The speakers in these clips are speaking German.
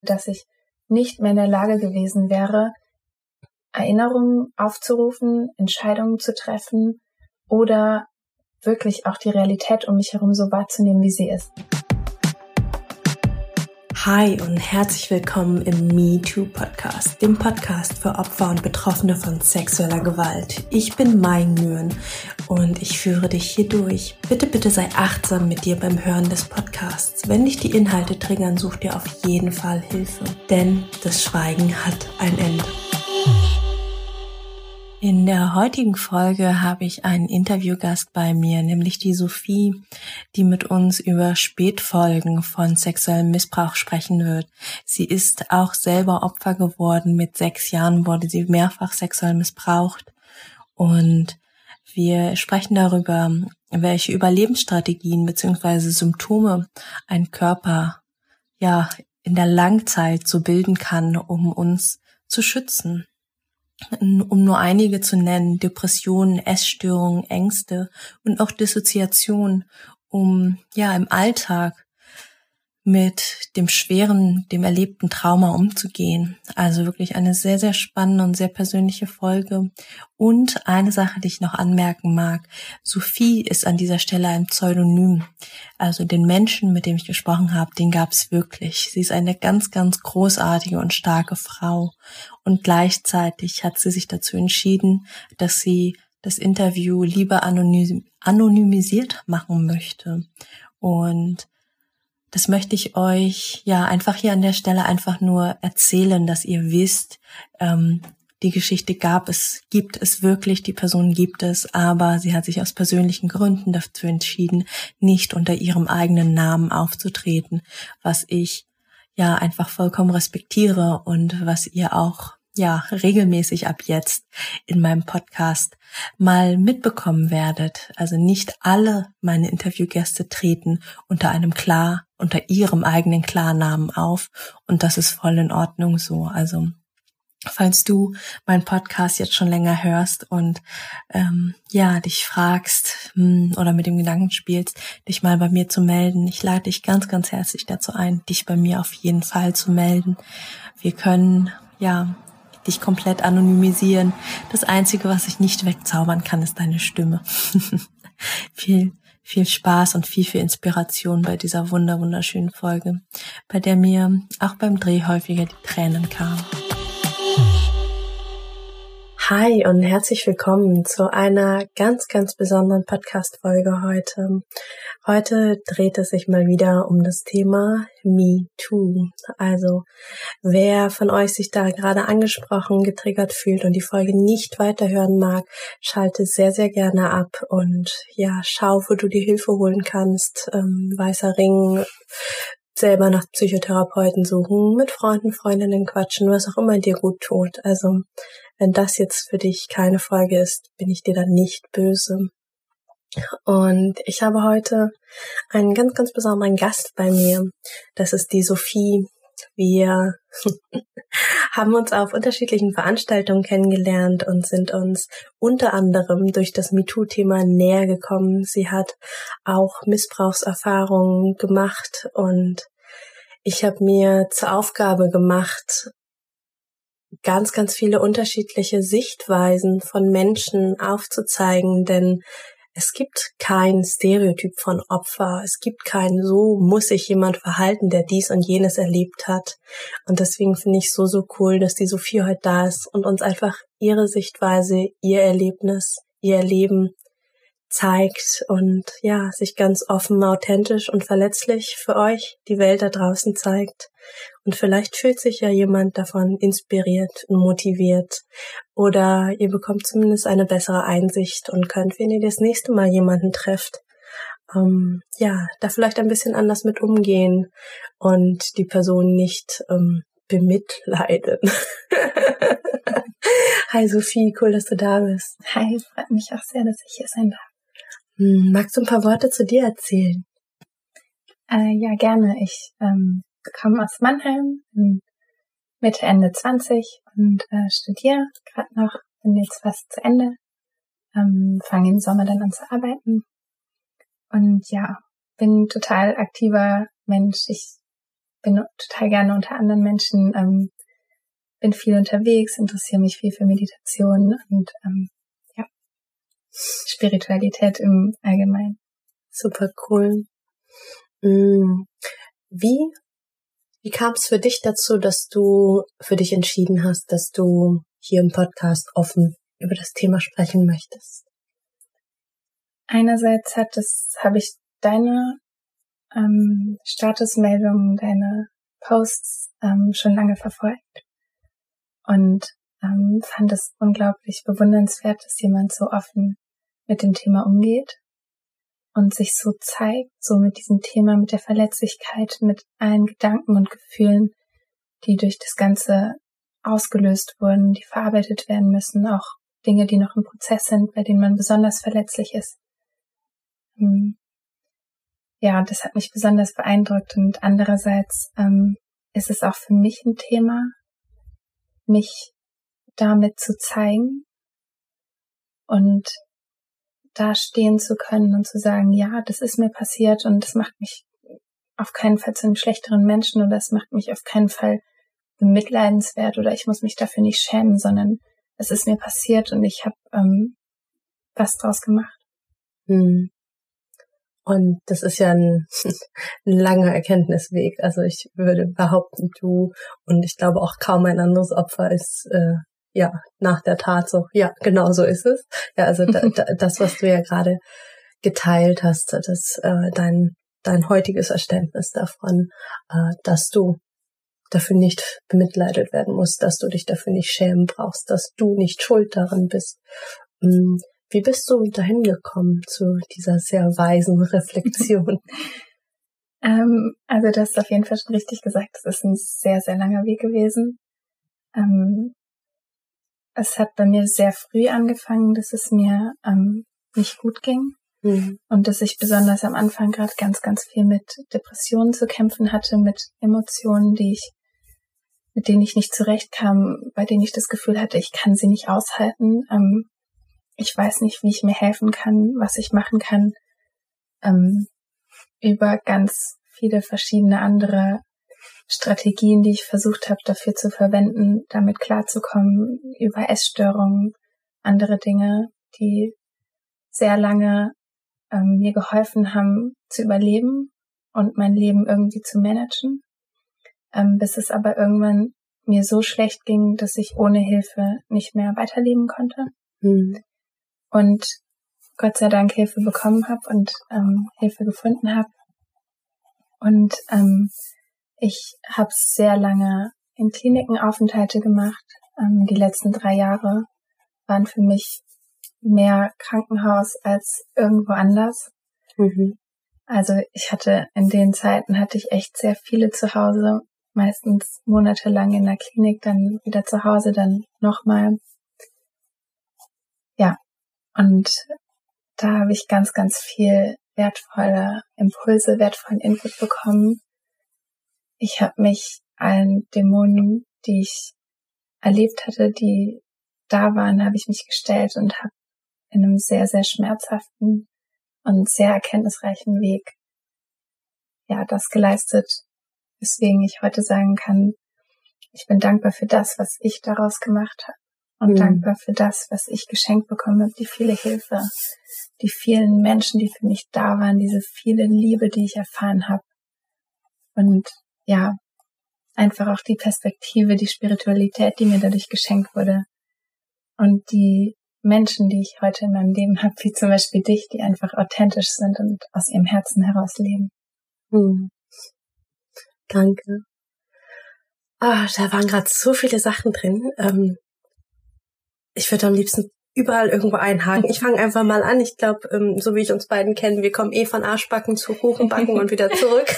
dass ich nicht mehr in der Lage gewesen wäre, Erinnerungen aufzurufen, Entscheidungen zu treffen oder wirklich auch die Realität um mich herum so wahrzunehmen, wie sie ist. Hi und herzlich willkommen im MeToo-Podcast, dem Podcast für Opfer und Betroffene von sexueller Gewalt. Ich bin Mai Nguyen und ich führe dich hier durch. Bitte sei achtsam mit dir beim Hören des Podcasts. Wenn dich die Inhalte triggern, such dir auf jeden Fall Hilfe, denn das Schweigen hat ein Ende. In der heutigen Folge habe ich einen Interviewgast bei mir, nämlich die Sophie, die mit uns über Spätfolgen von sexuellem Missbrauch sprechen wird. Sie ist auch selber Opfer geworden. Mit 6 Jahren wurde sie mehrfach sexuell missbraucht. Und wir sprechen darüber, welche Überlebensstrategien bzw. Symptome ein Körper in der Langzeit so bilden kann, um uns zu schützen. Um nur einige zu nennen: Depressionen, Essstörungen, Ängste und auch Dissoziation, um im Alltag mit dem erlebten Trauma umzugehen. Also wirklich eine sehr, sehr spannende und sehr persönliche Folge. Und eine Sache, die ich noch anmerken mag: Sophie ist an dieser Stelle ein Pseudonym. Also den Menschen, mit dem ich gesprochen habe, den gab es wirklich. Sie ist eine ganz, ganz großartige und starke Frau. Und gleichzeitig hat sie sich dazu entschieden, dass sie das Interview lieber anonymisiert machen möchte. Und das möchte ich euch einfach hier an der Stelle einfach nur erzählen, dass ihr wisst, die Geschichte gibt es wirklich, die Person gibt es, aber sie hat sich aus persönlichen Gründen dazu entschieden, nicht unter ihrem eigenen Namen aufzutreten, was ich einfach vollkommen respektiere und was ihr auch regelmäßig ab jetzt in meinem Podcast mal mitbekommen werdet. Also nicht alle meine Interviewgäste treten unter ihrem eigenen Klarnamen auf, und das ist voll in Ordnung so. Also falls du meinen Podcast jetzt schon länger hörst und dich fragst oder mit dem Gedanken spielst, dich mal bei mir zu melden, ich lade dich ganz, ganz herzlich dazu ein, dich bei mir auf jeden Fall zu melden. Wir können dich komplett anonymisieren. Das Einzige, was ich nicht wegzaubern kann, ist deine Stimme. Viel Spaß und viel Inspiration bei dieser wunderschönen Folge, bei der mir auch beim Dreh häufiger die Tränen kamen. Hi und herzlich willkommen zu einer ganz, ganz besonderen Podcast-Folge heute. Heute dreht es sich mal wieder um das Thema MeToo. Also wer von euch sich da gerade angesprochen, getriggert fühlt und die Folge nicht weiterhören mag, schalte sehr, sehr gerne ab und schau, wo du dir Hilfe holen kannst. Weißer Ring, selber nach Psychotherapeuten suchen, mit Freunden, Freundinnen quatschen, was auch immer dir gut tut. Also wenn das jetzt für dich keine Folge ist, bin ich dir dann nicht böse. Und ich habe heute einen ganz, ganz besonderen Gast bei mir. Das ist die Sophie. Wir haben uns auf unterschiedlichen Veranstaltungen kennengelernt und sind uns unter anderem durch das MeToo-Thema näher gekommen. Sie hat auch Missbrauchserfahrungen gemacht und ich habe mir zur Aufgabe gemacht, ganz, ganz viele unterschiedliche Sichtweisen von Menschen aufzuzeigen, denn es gibt kein Stereotyp von Opfer. Es gibt kein so muss sich jemand verhalten, der dies und jenes erlebt hat. Und deswegen finde ich so cool, dass die Sophie heute da ist und uns einfach ihre Sichtweise, ihr Erlebnis, ihr Erleben zeigt und sich ganz offen, authentisch und verletzlich für euch die Welt da draußen zeigt. Und vielleicht fühlt sich ja jemand davon inspiriert und motiviert. Oder ihr bekommt zumindest eine bessere Einsicht und könnt, wenn ihr das nächste Mal jemanden trefft, da vielleicht ein bisschen anders mit umgehen und die Person nicht bemitleiden. Hi Sophie, cool, dass du da bist. Hi, freut mich auch sehr, dass ich hier sein darf. Magst du ein paar Worte zu dir erzählen? Ja, gerne. Ich komme aus Mannheim, bin Mitte, Ende 20 und studiere gerade noch, bin jetzt fast zu Ende, fange im Sommer dann an zu arbeiten und bin total aktiver Mensch. Ich bin total gerne unter anderen Menschen, bin viel unterwegs, interessiere mich viel für Meditation und Spiritualität im Allgemeinen. Super cool. Wie kam es für dich dazu, dass du für dich entschieden hast, dass du hier im Podcast offen über das Thema sprechen möchtest? Einerseits habe ich deine Statusmeldungen, deine Posts schon lange verfolgt und fand es unglaublich bewundernswert, dass jemand so offen mit dem Thema umgeht und sich so zeigt, so mit diesem Thema, mit der Verletzlichkeit, mit allen Gedanken und Gefühlen, die durch das Ganze ausgelöst wurden, die verarbeitet werden müssen, auch Dinge, die noch im Prozess sind, bei denen man besonders verletzlich ist. Ja, das hat mich besonders beeindruckt und andererseits ist es auch für mich ein Thema, mich damit zu zeigen und da stehen zu können und zu sagen, ja, das ist mir passiert und das macht mich auf keinen Fall zu einem schlechteren Menschen oder es macht mich auf keinen Fall bemitleidenswert oder ich muss mich dafür nicht schämen, sondern es ist mir passiert und ich habe was draus gemacht. Und das ist ja ein langer Erkenntnisweg. Also ich würde behaupten, du und ich glaube auch kaum ein anderes Opfer ist nach der Tat so. Ja, genau so ist es. Ja, also das, was du ja gerade geteilt hast, das dein heutiges Verständnis davon, dass du dafür nicht bemitleidet werden musst, dass du dich dafür nicht schämen brauchst, dass du nicht schuld daran bist. Wie bist du dahin gekommen zu dieser sehr weisen Reflexion? Also du hast auf jeden Fall schon richtig gesagt, es ist ein sehr, sehr langer Weg gewesen. Es hat bei mir sehr früh angefangen, dass es mir nicht gut ging und dass ich besonders am Anfang gerade ganz, ganz viel mit Depressionen zu kämpfen hatte, mit Emotionen, mit denen ich nicht zurechtkam, bei denen ich das Gefühl hatte, ich kann sie nicht aushalten. Ich weiß nicht, wie ich mir helfen kann, was ich machen kann, über ganz viele verschiedene andere Strategien, die ich versucht habe, dafür zu verwenden, damit klarzukommen, über Essstörungen, andere Dinge, die sehr lange mir geholfen haben, zu überleben und mein Leben irgendwie zu managen, bis es aber irgendwann mir so schlecht ging, dass ich ohne Hilfe nicht mehr weiterleben konnte. Und Gott sei Dank Hilfe bekommen habe und Hilfe gefunden habe. Und ich habe sehr lange in Kliniken Aufenthalte gemacht. Die letzten 3 Jahre waren für mich mehr Krankenhaus als irgendwo anders. Also in den Zeiten hatte ich echt sehr viele zu Hause, meistens monatelang in der Klinik, dann wieder zu Hause, dann nochmal. Ja, und da habe ich ganz, ganz viel wertvolle Impulse, wertvollen Input bekommen. Ich habe mich allen Dämonen, die ich erlebt hatte, die da waren, habe ich mich gestellt und habe in einem sehr, sehr schmerzhaften und sehr erkenntnisreichen Weg das geleistet, weswegen ich heute sagen kann, ich bin dankbar für das, was ich daraus gemacht habe und dankbar für das, was ich geschenkt bekommen habe, die viele Hilfe, die vielen Menschen, die für mich da waren, diese viele Liebe, die ich erfahren habe und einfach auch die Perspektive, die Spiritualität, die mir dadurch geschenkt wurde und die Menschen, die ich heute in meinem Leben habe, wie zum Beispiel dich, die einfach authentisch sind und aus ihrem Herzen heraus leben. Danke. Da waren gerade so viele Sachen drin. Ich würde am liebsten überall irgendwo einhaken. Ich fange einfach mal an. Ich glaube, so wie ich uns beiden kennen, wir kommen von Arschbacken zu Kuchenbacken und wieder zurück.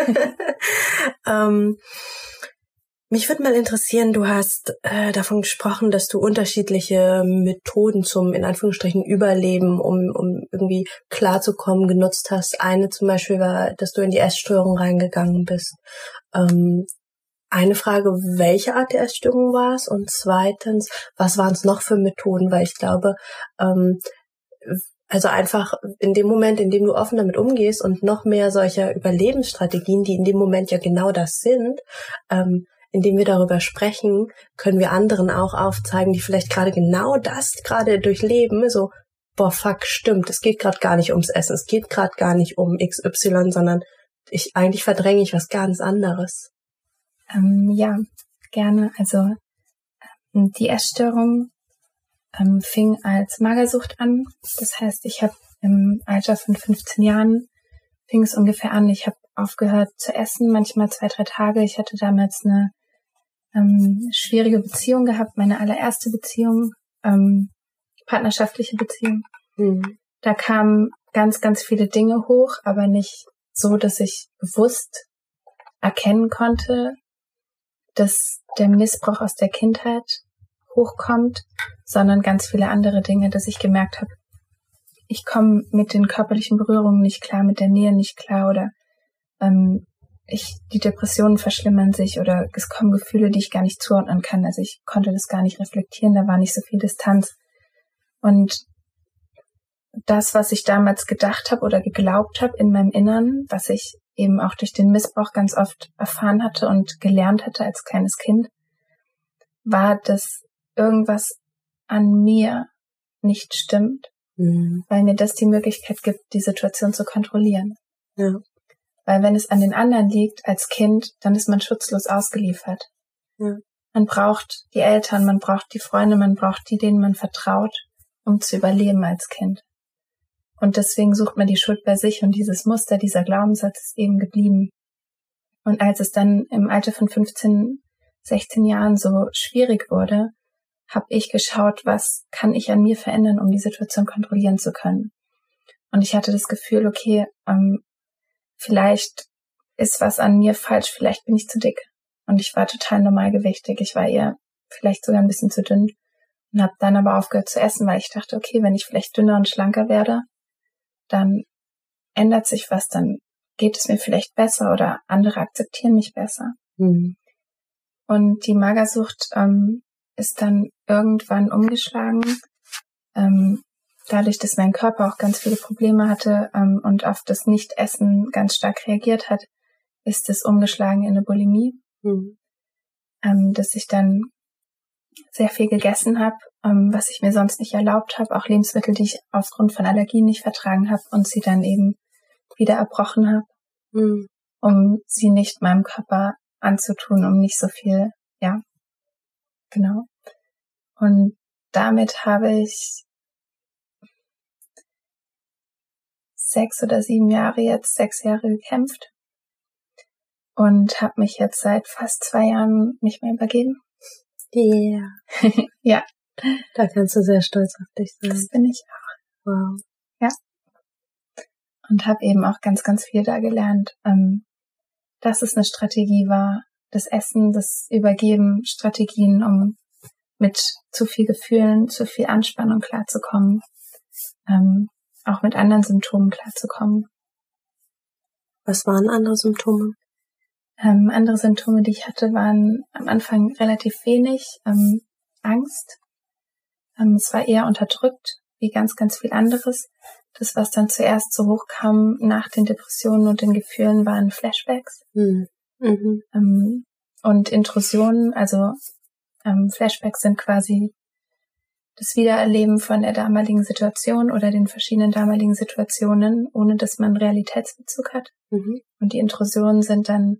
Mich würde mal interessieren, du hast davon gesprochen, dass du unterschiedliche Methoden zum, in Anführungsstrichen, Überleben, um irgendwie klarzukommen, genutzt hast. Eine zum Beispiel war, dass du in die Essstörung reingegangen bist. Eine Frage, welche Art der Essstörung war es? Und zweitens, was waren es noch für Methoden? Weil ich glaube, Also einfach in dem Moment, in dem du offen damit umgehst und noch mehr solcher Überlebensstrategien, die in dem Moment ja genau das sind, indem wir darüber sprechen, können wir anderen auch aufzeigen, die vielleicht gerade genau das gerade durchleben, so, boah, fuck, stimmt, es geht gerade gar nicht ums Essen, es geht gerade gar nicht um XY, sondern eigentlich verdränge ich was ganz anderes. Ja, gerne. Also die Essstörung fing als Magersucht an. Das heißt, ich habe im Alter von 15 Jahren fing es ungefähr an. Ich habe aufgehört zu essen, manchmal 2-3 Tage. Ich hatte damals eine schwierige Beziehung gehabt, meine allererste Beziehung, partnerschaftliche Beziehung. Mhm. Da kamen ganz, ganz viele Dinge hoch, aber nicht so, dass ich bewusst erkennen konnte, dass der Missbrauch aus der Kindheit hochkommt, sondern ganz viele andere Dinge, dass ich gemerkt habe, ich komme mit den körperlichen Berührungen nicht klar, mit der Nähe nicht klar oder die Depressionen verschlimmern sich oder es kommen Gefühle, die ich gar nicht zuordnen kann. Also ich konnte das gar nicht reflektieren, da war nicht so viel Distanz. Und das, was ich damals gedacht habe oder geglaubt habe in meinem Innern, was ich eben auch durch den Missbrauch ganz oft erfahren hatte und gelernt hatte als kleines Kind, war, dass irgendwas an mir nicht stimmt, weil mir das die Möglichkeit gibt, die Situation zu kontrollieren. Ja. Weil wenn es an den anderen liegt als Kind, dann ist man schutzlos ausgeliefert. Ja. Man braucht die Eltern, man braucht die Freunde, man braucht die, denen man vertraut, um zu überleben als Kind. Und deswegen sucht man die Schuld bei sich und dieses Muster, dieser Glaubenssatz ist eben geblieben. Und als es dann im Alter von 15, 16 Jahren so schwierig wurde, habe ich geschaut, was kann ich an mir verändern, um die Situation kontrollieren zu können. Und ich hatte das Gefühl, okay, vielleicht ist was an mir falsch, vielleicht bin ich zu dick. Und ich war total normalgewichtig, ich war eher vielleicht sogar ein bisschen zu dünn und habe dann aber aufgehört zu essen, weil ich dachte, okay, wenn ich vielleicht dünner und schlanker werde, dann ändert sich was, dann geht es mir vielleicht besser oder andere akzeptieren mich besser. Mhm. Und die Magersucht ist dann irgendwann umgeschlagen, dadurch, dass mein Körper auch ganz viele Probleme hatte und auf das Nicht-Essen ganz stark reagiert hat, ist es umgeschlagen in eine Bulimie, dass ich dann sehr viel gegessen habe, was ich mir sonst nicht erlaubt habe, auch Lebensmittel, die ich aufgrund von Allergien nicht vertragen habe und sie dann eben wieder erbrochen habe, um sie nicht meinem Körper anzutun, um nicht so viel, ja, genau. Und damit habe ich 6 oder 7 Jahre jetzt, 6 Jahre gekämpft und habe mich jetzt seit fast 2 Jahren nicht mehr übergeben. Yeah. Ja. Da kannst du sehr stolz auf dich sein. Das bin ich auch. Wow. Ja. Und habe eben auch ganz, ganz viel da gelernt, dass es eine Strategie war, das Essen, das Übergeben, Strategien, um mit zu viel Gefühlen, zu viel Anspannung klarzukommen, auch mit anderen Symptomen klarzukommen. Was waren andere Symptome? Andere Symptome, die ich hatte, waren am Anfang relativ wenig. Angst. Es war eher unterdrückt, wie ganz, ganz viel anderes. Das, was dann zuerst so hochkam nach den Depressionen und den Gefühlen, waren Flashbacks. Und Intrusionen, also Flashbacks sind quasi das Wiedererleben von der damaligen Situation oder den verschiedenen damaligen Situationen, ohne dass man Realitätsbezug hat. Und die Intrusionen sind dann,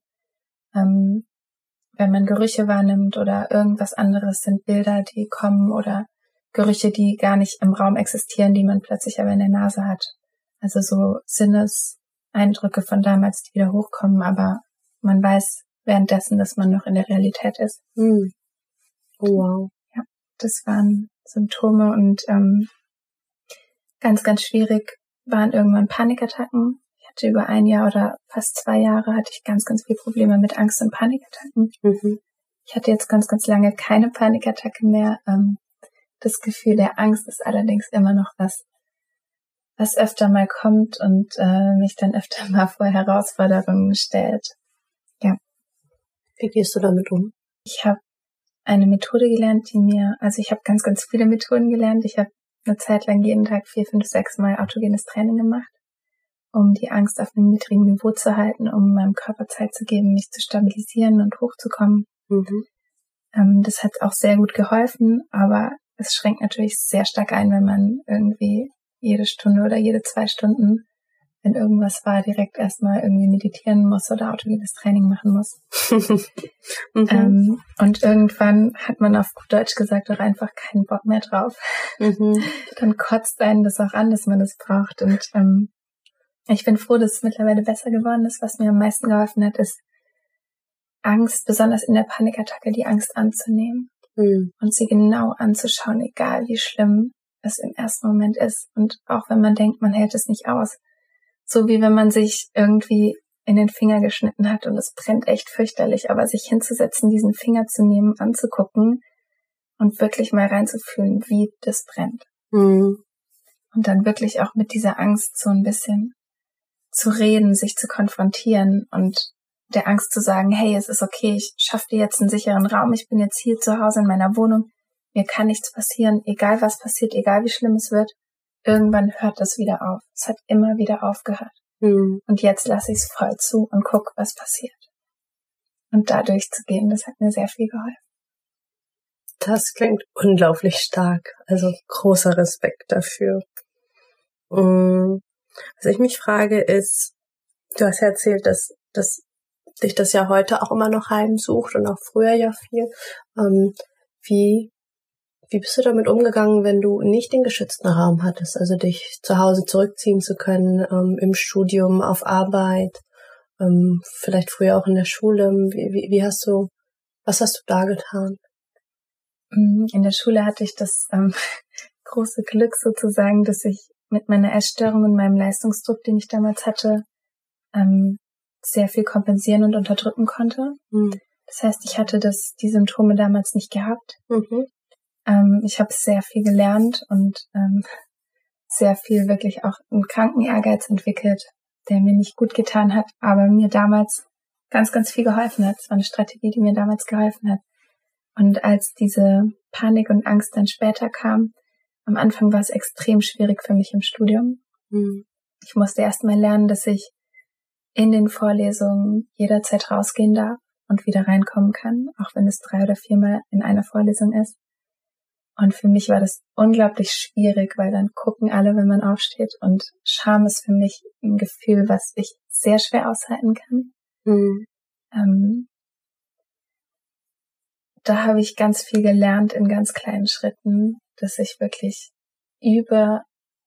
wenn man Gerüche wahrnimmt oder irgendwas anderes, sind Bilder, die kommen oder Gerüche, die gar nicht im Raum existieren, die man plötzlich aber in der Nase hat. Also so Sinneseindrücke von damals, die wieder hochkommen, aber man weiß währenddessen, dass man noch in der Realität ist. Oh, wow. Ja, das waren Symptome und ganz, ganz schwierig waren irgendwann Panikattacken. Ich hatte über 1 Jahr oder fast 2 Jahre hatte ich ganz, ganz viele Probleme mit Angst- und Panikattacken. Ich hatte jetzt ganz, ganz lange keine Panikattacke mehr. Das Gefühl der Angst ist allerdings immer noch was öfter mal kommt und mich dann öfter mal vor Herausforderungen stellt. Ja. Wie gehst du damit um? Ich habe eine Methode gelernt, ich habe ganz, ganz viele Methoden gelernt. Ich habe eine Zeit lang jeden Tag 4, 5, 6 Mal autogenes Training gemacht, um die Angst auf einem niedrigen Niveau zu halten, um meinem Körper Zeit zu geben, mich zu stabilisieren und hochzukommen. Das hat auch sehr gut geholfen, aber es schränkt natürlich sehr stark ein, wenn man irgendwie jede Stunde oder jede 2 Stunden, wenn irgendwas war, direkt erstmal irgendwie meditieren muss oder autogenes Training machen muss. Und irgendwann hat man auf gut Deutsch gesagt auch einfach keinen Bock mehr drauf. Dann kotzt einen das auch an, dass man das braucht. Und ich bin froh, dass es mittlerweile besser geworden ist. Was mir am meisten geholfen hat, ist Angst, besonders in der Panikattacke, die Angst anzunehmen und sie genau anzuschauen, egal wie schlimm es im ersten Moment ist. Und auch wenn man denkt, man hält es nicht aus. So wie wenn man sich irgendwie in den Finger geschnitten hat und es brennt echt fürchterlich, aber sich hinzusetzen, diesen Finger zu nehmen, anzugucken und wirklich mal reinzufühlen, wie das brennt. Und dann wirklich auch mit dieser Angst so ein bisschen zu reden, sich zu konfrontieren und der Angst zu sagen, hey, es ist okay, ich schaffe dir jetzt einen sicheren Raum, ich bin jetzt hier zu Hause in meiner Wohnung, mir kann nichts passieren, egal was passiert, egal wie schlimm es wird, irgendwann hört das wieder auf. Es hat immer wieder aufgehört. Und jetzt lasse ich es voll zu und guck, was passiert. Und da durchzugehen, das hat mir sehr viel geholfen. Das klingt unglaublich stark. Also großer Respekt dafür. Was ich mich frage ist, du hast ja erzählt, dass dich das ja heute auch immer noch heimsucht und auch früher ja viel. Wie bist du damit umgegangen, wenn du nicht den geschützten Raum hattest, also dich zu Hause zurückziehen zu können, im Studium, auf Arbeit, vielleicht früher auch in der Schule? Was hast du da getan? In der Schule hatte ich das große Glück sozusagen, dass ich mit meiner Essstörung und meinem Leistungsdruck, den ich damals hatte, sehr viel kompensieren und unterdrücken konnte. Das heißt, ich hatte die Symptome damals nicht gehabt. Ich habe sehr viel gelernt und sehr viel wirklich auch einen kranken Ehrgeiz entwickelt, der mir nicht gut getan hat, aber mir damals ganz, ganz viel geholfen hat. Es war eine Strategie, die mir damals geholfen hat. Und als diese Panik und Angst dann später kam, am Anfang war es extrem schwierig für mich im Studium. Ich musste erst mal lernen, dass ich in den Vorlesungen jederzeit rausgehen darf und wieder reinkommen kann, auch wenn es 3 oder 4 Mal in einer Vorlesung ist. Und für mich war das unglaublich schwierig, weil dann gucken alle, wenn man aufsteht. Und Scham ist für mich ein Gefühl, was ich sehr schwer aushalten kann. Da habe ich ganz viel gelernt in ganz kleinen Schritten, dass ich wirklich übe,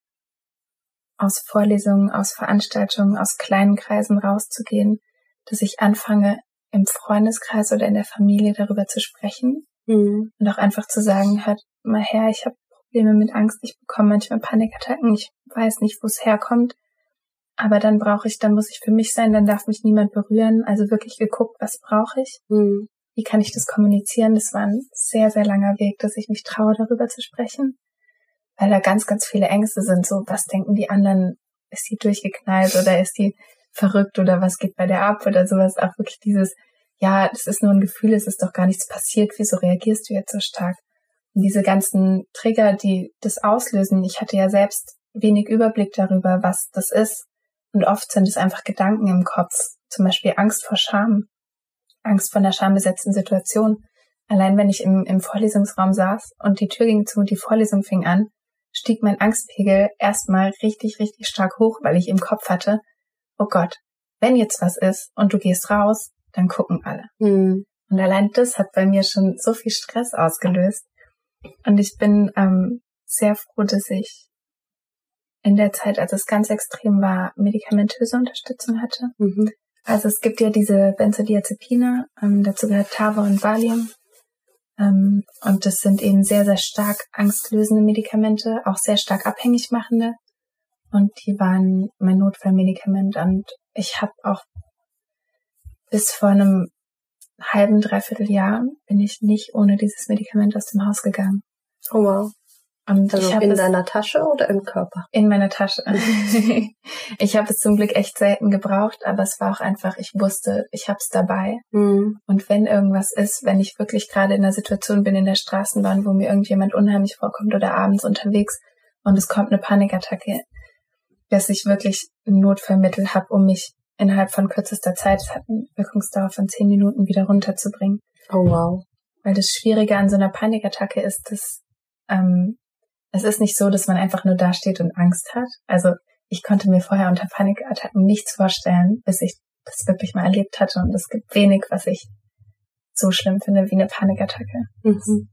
aus Vorlesungen, aus Veranstaltungen, aus kleinen Kreisen rauszugehen, dass ich anfange, im Freundeskreis oder in der Familie darüber zu sprechen und auch einfach zu sagen, hört mal her, ich habe Probleme mit Angst, ich bekomme manchmal Panikattacken, ich weiß nicht, wo es herkommt, aber dann muss ich für mich sein, dann darf mich niemand berühren, also wirklich geguckt, was brauche ich, wie kann ich das kommunizieren, das war ein sehr, sehr langer Weg, dass ich mich traue, darüber zu sprechen, weil da ganz, ganz viele Ängste sind, so, was denken die anderen, ist die durchgeknallt oder ist die verrückt oder was geht bei der ab oder sowas, auch wirklich dieses, ja, das ist nur ein Gefühl, es ist doch gar nichts passiert, wieso reagierst du jetzt so stark? Und diese ganzen Trigger, die das auslösen, ich hatte ja selbst wenig Überblick darüber, was das ist. Und oft sind es einfach Gedanken im Kopf, zum Beispiel Angst vor Scham, Angst vor einer schambesetzten Situation. Allein wenn ich im Vorlesungsraum saß und die Tür ging zu und die Vorlesung fing an, stieg mein Angstpegel erstmal richtig, richtig stark hoch, weil ich im Kopf hatte, oh Gott, wenn jetzt was ist und du gehst raus, dann gucken alle. Und allein das hat bei mir schon so viel Stress ausgelöst. Und ich bin sehr froh, dass ich in der Zeit, als es ganz extrem war, medikamentöse Unterstützung hatte. Also es gibt ja diese Benzodiazepine, dazu gehört Tava und Valium. Und das sind eben sehr, sehr stark angstlösende Medikamente, auch sehr stark abhängig machende. Und die waren mein Notfallmedikament. Und ich habe auch bis vor einem halben, dreiviertel Jahr bin ich nicht ohne dieses Medikament aus dem Haus gegangen. Oh wow. Und also in deiner Tasche oder im Körper? In meiner Tasche. Ich habe es zum Glück echt selten gebraucht, aber es war auch einfach, ich wusste, ich habe es dabei. Und wenn irgendwas ist, wenn ich wirklich gerade in einer Situation bin in der Straßenbahn, wo mir irgendjemand unheimlich vorkommt oder abends unterwegs, und es kommt eine Panikattacke, dass ich wirklich ein Notfallmittel habe, um mich innerhalb von kürzester Zeit, es hat eine Wirkungsdauer von 10 Minuten, wieder runterzubringen. Oh wow. Weil das Schwierige an so einer Panikattacke ist, dass es ist nicht so, dass man einfach nur dasteht und Angst hat. Also ich konnte mir vorher unter Panikattacken nichts vorstellen, bis ich das wirklich mal erlebt hatte. Und es gibt wenig, was ich so schlimm finde wie eine Panikattacke. Mhm.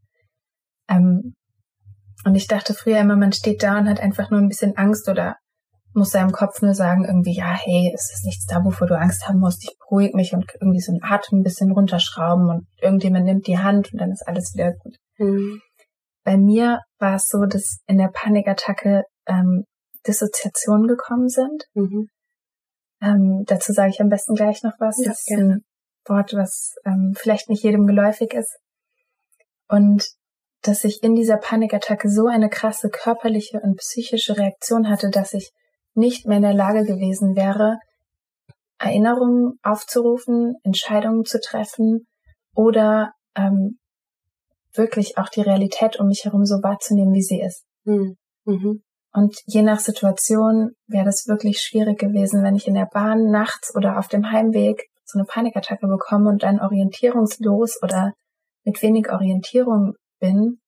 Und ich dachte früher immer, man steht da und hat einfach nur ein bisschen Angst oder muss seinem Kopf nur sagen, irgendwie, ja, hey, es ist nichts da, wovor du Angst haben musst. Ich beruhige mich und irgendwie so einen Atem ein bisschen runterschrauben und irgendjemand nimmt die Hand und dann ist alles wieder gut. Mhm. Bei mir war es so, dass in der Panikattacke Dissoziationen gekommen sind. Mhm. Dazu sage ich am besten gleich noch was. Ja, das ist ein Wort, was vielleicht nicht jedem geläufig ist. Und dass ich in dieser Panikattacke so eine krasse körperliche und psychische Reaktion hatte, dass ich nicht mehr in der Lage gewesen wäre, Erinnerungen aufzurufen, Entscheidungen zu treffen oder wirklich auch die Realität um mich herum so wahrzunehmen, wie sie ist. Mhm. Mhm. Und je nach Situation wäre das wirklich schwierig gewesen, wenn ich in der Bahn nachts oder auf dem Heimweg so eine Panikattacke bekomme und dann orientierungslos oder mit wenig Orientierung bin,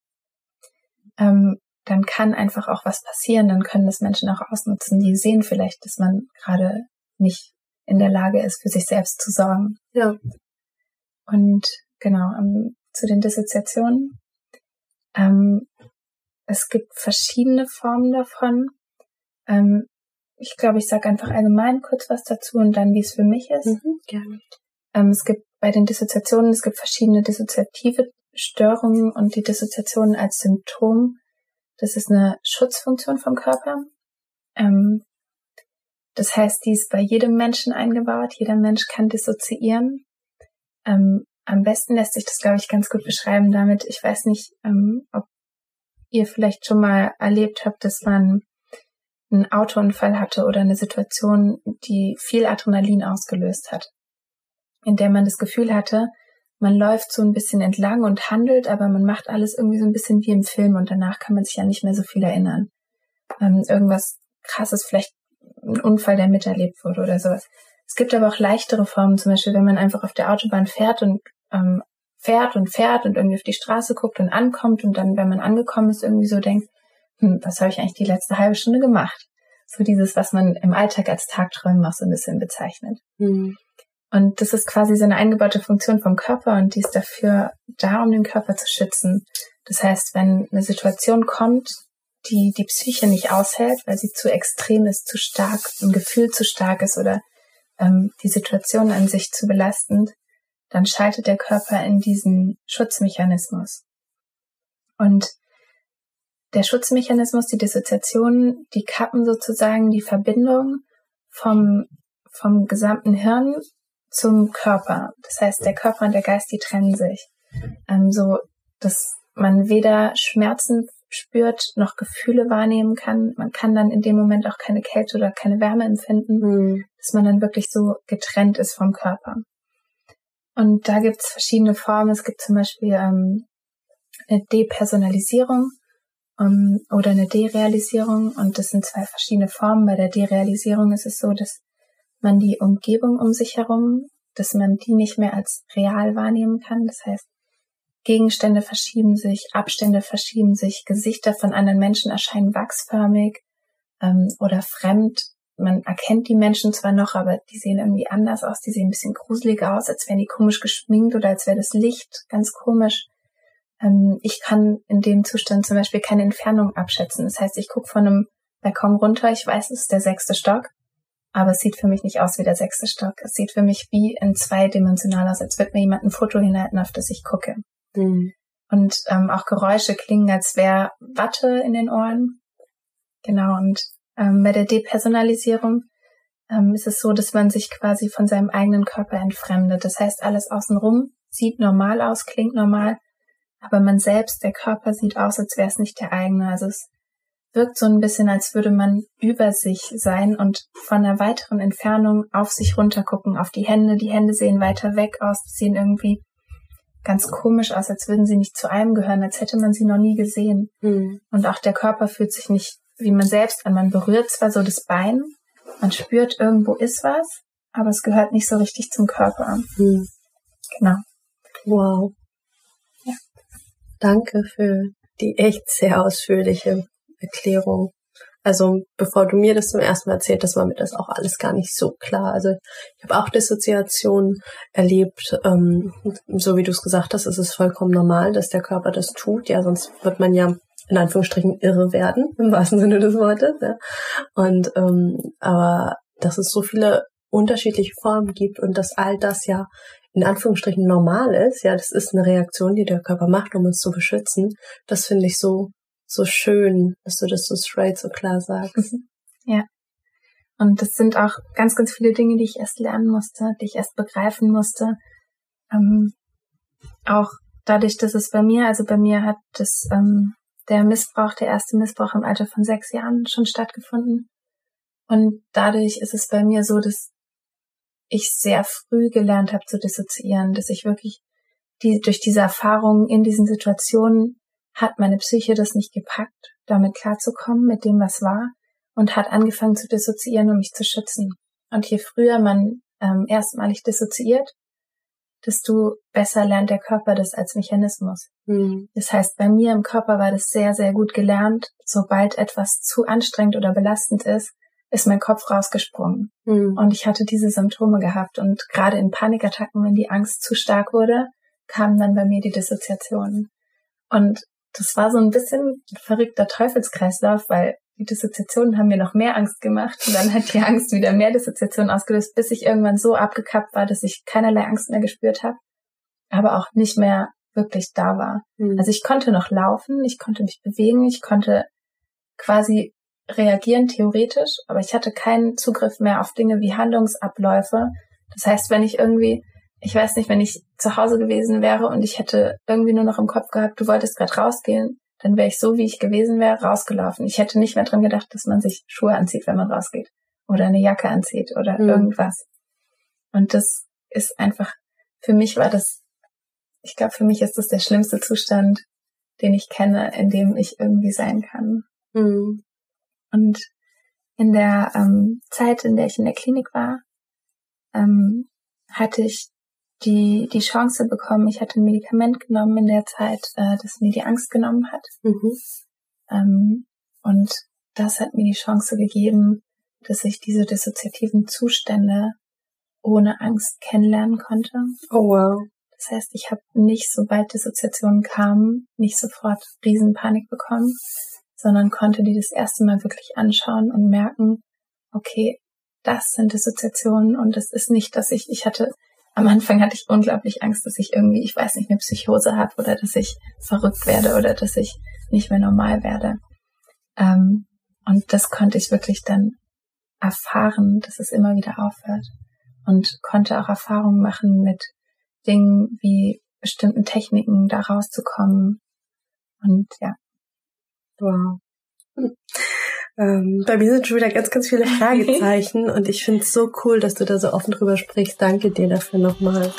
dann kann einfach auch was passieren, dann können das Menschen auch ausnutzen, die sehen vielleicht, dass man gerade nicht in der Lage ist, für sich selbst zu sorgen. Ja. Und genau, zu den Dissoziationen. Es gibt verschiedene Formen davon. Ich glaube, ich sage einfach allgemein kurz was dazu und dann, wie es für mich ist. Mhm. Gerne. Es gibt bei den Dissoziationen, es gibt verschiedene dissoziative Störungen und die Dissoziationen als Symptom, das ist eine Schutzfunktion vom Körper. Das heißt, die ist bei jedem Menschen eingebaut. Jeder Mensch kann dissoziieren. Am besten lässt sich das, glaube ich, ganz gut beschreiben damit. Ich weiß nicht, ob ihr vielleicht schon mal erlebt habt, dass man einen Autounfall hatte oder eine Situation, die viel Adrenalin ausgelöst hat, in der man das Gefühl hatte, man läuft so ein bisschen entlang und handelt, aber man macht alles irgendwie so ein bisschen wie im Film und danach kann man sich ja nicht mehr so viel erinnern. Irgendwas Krasses, vielleicht ein Unfall, der miterlebt wurde oder sowas. Es gibt aber auch leichtere Formen, zum Beispiel, wenn man einfach auf der Autobahn fährt und fährt und irgendwie auf die Straße guckt und ankommt und dann, wenn man angekommen ist, irgendwie so denkt, was habe ich eigentlich die letzte halbe Stunde gemacht? So dieses, was man im Alltag als Tagträumen auch so ein bisschen bezeichnet. Mhm. Und das ist quasi so eine eingebaute Funktion vom Körper und die ist dafür da, um den Körper zu schützen. Das heißt, wenn eine Situation kommt, die die Psyche nicht aushält, weil sie zu extrem ist, zu stark, ein Gefühl zu stark ist oder die Situation an sich zu belastend, dann schaltet der Körper in diesen Schutzmechanismus. Und der Schutzmechanismus, die Dissoziation, die kappen sozusagen die Verbindung vom gesamten Hirn zum Körper. Das heißt, der Körper und der Geist, die trennen sich. So, dass man weder Schmerzen spürt, noch Gefühle wahrnehmen kann. Man kann dann in dem Moment auch keine Kälte oder keine Wärme empfinden, dass man dann wirklich so getrennt ist vom Körper. Und da gibt's verschiedene Formen. Es gibt zum Beispiel eine Depersonalisierung oder eine Derealisierung. Und das sind 2 verschiedene Formen. Bei der Derealisierung ist es so, dass man die Umgebung um sich herum, dass man die nicht mehr als real wahrnehmen kann. Das heißt, Gegenstände verschieben sich, Abstände verschieben sich, Gesichter von anderen Menschen erscheinen wachsförmig oder fremd. Man erkennt die Menschen zwar noch, aber die sehen irgendwie anders aus. Die sehen ein bisschen gruseliger aus, als wären die komisch geschminkt oder als wäre das Licht ganz komisch. Ich kann in dem Zustand zum Beispiel keine Entfernung abschätzen. Das heißt, ich gucke von einem Balkon runter, ich weiß, es ist der 6. Stock, aber es sieht für mich nicht aus wie der 6. Stock. Es sieht für mich wie in 2-dimensional aus, als würde mir jemand ein Foto hinhalten, auf das ich gucke. Mhm. Und auch Geräusche klingen, als wäre Watte in den Ohren. Genau, und bei der Depersonalisierung ist es so, dass man sich quasi von seinem eigenen Körper entfremdet. Das heißt, alles außenrum sieht normal aus, klingt normal, aber man selbst, der Körper, sieht aus, als wäre es nicht der eigene. Also es wirkt so ein bisschen, als würde man über sich sein und von einer weiteren Entfernung auf sich runtergucken, auf die Hände. Die Hände sehen weiter weg aus, die sehen irgendwie ganz komisch aus, als würden sie nicht zu einem gehören, als hätte man sie noch nie gesehen. Und auch der Körper fühlt sich nicht wie man selbst an. Man berührt zwar so das Bein, man spürt, irgendwo ist was, aber es gehört nicht so richtig zum Körper. Genau. Wow. Ja. Danke für die echt sehr ausführliche Erklärung. Also bevor du mir das zum ersten Mal erzählt hast, war mir das auch alles gar nicht so klar. Also ich habe auch Dissoziationen erlebt. So wie du es gesagt hast, ist es vollkommen normal, dass der Körper das tut. Ja, sonst wird man ja in Anführungsstrichen irre werden, im wahrsten Sinne des Wortes. Ja. Und aber dass es so viele unterschiedliche Formen gibt und dass all das ja in Anführungsstrichen normal ist, ja, das ist eine Reaktion, die der Körper macht, um uns zu beschützen. Das finde ich so schön, dass du das so straight, so klar sagst. Ja. Und das sind auch ganz, ganz viele Dinge, die ich erst lernen musste, die ich erst begreifen musste. Auch dadurch, dass es bei mir hat das, der erste Missbrauch im Alter von 6 Jahren schon stattgefunden. Und dadurch ist es bei mir so, dass ich sehr früh gelernt habe zu dissoziieren, dass ich wirklich durch diese Erfahrungen in diesen Situationen hat meine Psyche das nicht gepackt, damit klarzukommen mit dem, was war, und hat angefangen zu dissoziieren, um mich zu schützen. Und je früher man erstmalig dissoziiert, desto besser lernt der Körper das als Mechanismus. Das heißt, bei mir im Körper war das sehr, sehr gut gelernt. Sobald etwas zu anstrengend oder belastend ist mein Kopf rausgesprungen. Und ich hatte diese Symptome gehabt. Und gerade in Panikattacken, wenn die Angst zu stark wurde, kamen dann bei mir die Dissoziationen. Und das war so ein bisschen ein verrückter Teufelskreislauf, weil die Dissoziationen haben mir noch mehr Angst gemacht. Und dann hat die Angst wieder mehr Dissoziationen ausgelöst, bis ich irgendwann so abgekappt war, dass ich keinerlei Angst mehr gespürt habe, aber auch nicht mehr wirklich da war. Also ich konnte noch laufen, ich konnte mich bewegen, ich konnte quasi reagieren theoretisch, aber ich hatte keinen Zugriff mehr auf Dinge wie Handlungsabläufe. Das heißt, wenn ich irgendwie, ich weiß nicht, wenn ich zu Hause gewesen wäre und ich hätte irgendwie nur noch im Kopf gehabt, du wolltest gerade rausgehen, dann wäre ich so, wie ich gewesen wäre, rausgelaufen. Ich hätte nicht mehr dran gedacht, dass man sich Schuhe anzieht, wenn man rausgeht. Oder eine Jacke anzieht oder irgendwas. Und das ist einfach, für mich ist das der schlimmste Zustand, den ich kenne, in dem ich irgendwie sein kann. Und in der Zeit, in der ich in der Klinik war, hatte ich die Chance bekommen, ich hatte ein Medikament genommen in der Zeit, das mir die Angst genommen hat. Und das hat mir die Chance gegeben, dass ich diese dissoziativen Zustände ohne Angst kennenlernen konnte. Oh wow. Das heißt, ich habe nicht, sobald Dissoziationen kamen, nicht sofort Riesenpanik bekommen, sondern konnte die das erste Mal wirklich anschauen und merken, okay, das sind Dissoziationen und das ist nicht, dass am Anfang hatte ich unglaublich Angst, dass ich irgendwie, ich weiß nicht, eine Psychose habe oder dass ich verrückt werde oder dass ich nicht mehr normal werde. Und das konnte ich wirklich dann erfahren, dass es immer wieder aufhört. Und konnte auch Erfahrungen machen mit Dingen wie bestimmten Techniken, da rauszukommen. Und ja. Wow. Bei mir sind schon wieder ganz, ganz viele Fragezeichen und ich finde es so cool, dass du da so offen drüber sprichst. Danke dir dafür nochmal.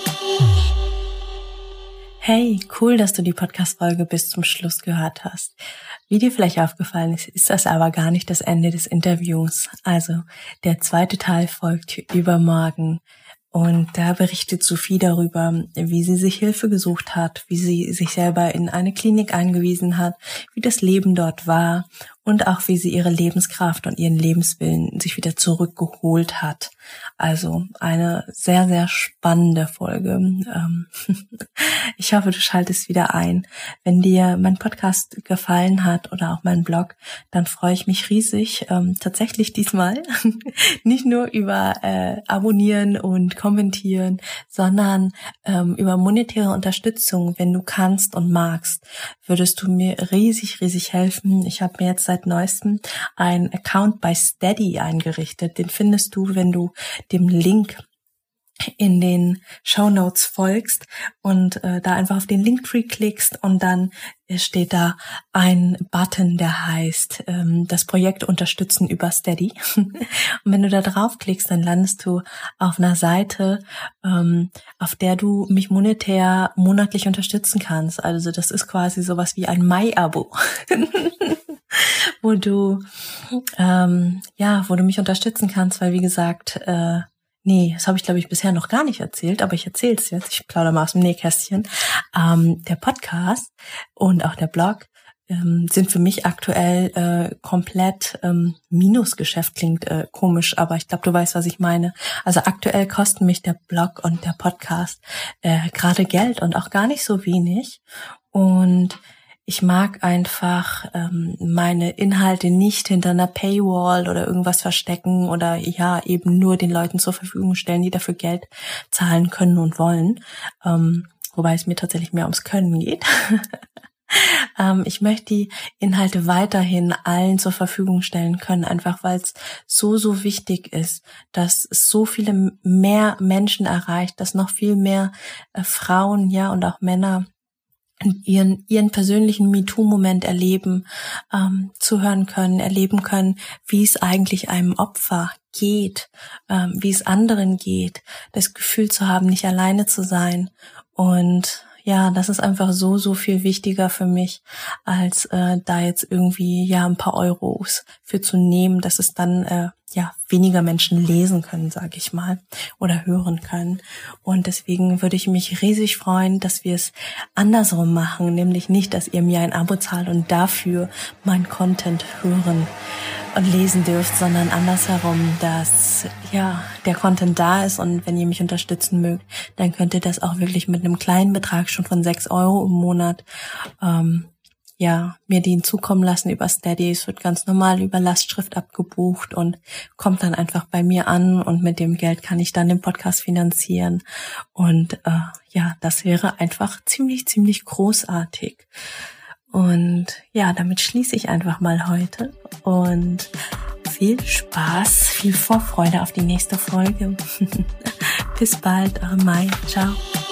Hey, cool, dass du die Podcast-Folge bis zum Schluss gehört hast. Wie dir vielleicht aufgefallen ist, ist das aber gar nicht das Ende des Interviews. Also, der zweite Teil folgt übermorgen. Und da berichtet Sophie darüber, wie sie sich Hilfe gesucht hat, wie sie sich selber in eine Klinik eingewiesen hat, wie das Leben dort war und auch wie sie ihre Lebenskraft und ihren Lebenswillen sich wieder zurückgeholt hat. Also eine sehr, sehr spannende Folge. Ich hoffe, du schaltest wieder ein. Wenn dir mein Podcast gefallen hat oder auch mein Blog, dann freue ich mich riesig, tatsächlich diesmal nicht nur über Abonnieren und Kommentieren, sondern über monetäre Unterstützung. Wenn du kannst und magst, würdest du mir riesig, riesig helfen. Ich habe mir jetzt seit neuestem einen Account bei Steady eingerichtet. Den findest du, wenn du dem Link in den Shownotes folgst und da einfach auf den Linktree klickst und dann steht da ein Button, der heißt das Projekt unterstützen über Steady. Und wenn du da draufklickst, dann landest du auf einer Seite, auf der du mich monetär monatlich unterstützen kannst. Also das ist quasi sowas wie ein Mai-Abo. wo du mich unterstützen kannst, weil wie gesagt, das habe ich, glaube ich, bisher noch gar nicht erzählt, aber ich erzähle es jetzt. Ich plaudere mal aus dem Nähkästchen. Der Podcast und auch der Blog sind für mich aktuell komplett Minusgeschäft. Klingt komisch, aber ich glaube, du weißt, was ich meine. Also aktuell kosten mich der Blog und der Podcast gerade Geld und auch gar nicht so wenig. Und ich mag einfach meine Inhalte nicht hinter einer Paywall oder irgendwas verstecken oder ja eben nur den Leuten zur Verfügung stellen, die dafür Geld zahlen können und wollen. Wobei es mir tatsächlich mehr ums Können geht. Ich möchte die Inhalte weiterhin allen zur Verfügung stellen können, einfach weil es so wichtig ist, dass es so viele mehr Menschen erreicht, dass noch viel mehr Frauen, ja, und auch Männer ihren persönlichen MeToo-Moment erleben, zuhören können, erleben können, wie es eigentlich einem Opfer geht, wie es anderen geht, das Gefühl zu haben, nicht alleine zu sein. Und ja, das ist einfach so viel wichtiger für mich, als da jetzt irgendwie ein paar Euros für zu nehmen, dass es dann weniger Menschen lesen können, sage ich mal, oder hören können. Und deswegen würde ich mich riesig freuen, dass wir es andersrum machen, nämlich nicht, dass ihr mir ein Abo zahlt und dafür mein Content hören und lesen dürft, sondern andersherum, dass der Content da ist und wenn ihr mich unterstützen mögt, dann könnt ihr das auch wirklich mit einem kleinen Betrag schon von 6 Euro im Monat mir den zukommen lassen über Steady. Es wird ganz normal über Lastschrift abgebucht und kommt dann einfach bei mir an und mit dem Geld kann ich dann den Podcast finanzieren und das wäre einfach ziemlich großartig. Und ja, damit schließe ich einfach mal heute und viel Spaß, viel Vorfreude auf die nächste Folge. Bis bald, eure Mai. Ciao.